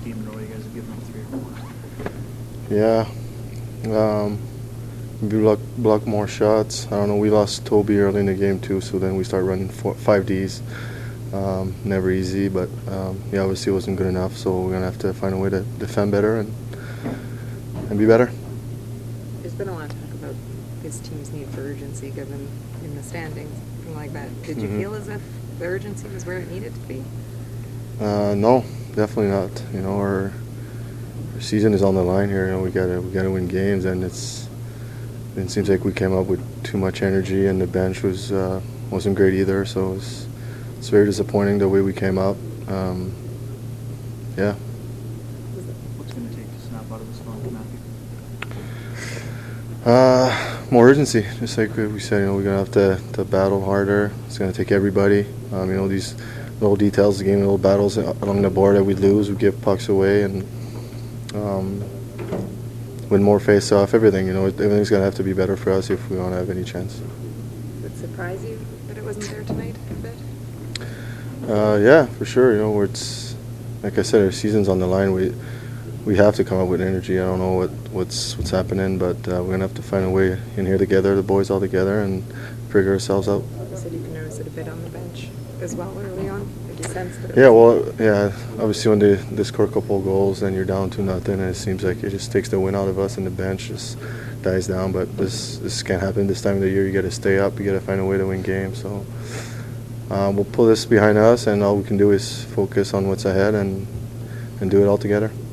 game in a row you guys have given up 3 or 4. Yeah. Maybe block more shots. I don't know. We lost Toby early in the game too, so then we started running 5Ds. Never easy, but yeah, obviously it wasn't good enough. So we're gonna have to find a way to defend better and be better. There's been a lot of talk about this team's need for urgency given in the standings, something like that. Did you feel as if the urgency was where it needed to be? No, definitely not. You know, our season is on the line here. You know, we gotta win games, and it seems like we came up with too much energy, and the bench wasn't great either. So it's very disappointing the way we came up. Yeah. What's going to take to snap out of this funk, Matthew? More urgency, just like we said. You know, we're gonna have to battle harder. It's gonna take everybody. You know, these little details of the game, little battles along the board that we lose, we give pucks away, and win more face-off. Everything. You know, everything's gonna have to be better for us if we want to have any chance. Would it surprise you that it wasn't there tonight a bit? Yeah, for sure. You know, it's like I said, our season's on the line. We have to come up with energy. I don't know what's happening, but we're gonna have to find a way in here together, the boys all together, and figure ourselves out. You said you can notice it a bit on the bench as well early on. Did you sense that? Yeah, well, yeah. Obviously, when they score a couple of goals, then you're down 2-0, and it seems like it just takes the win out of us, and the bench just dies down. But this can't happen this time of the year. You got to stay up. You got to find a way to win games. So we'll pull this behind us, and all we can do is focus on what's ahead and do it all together.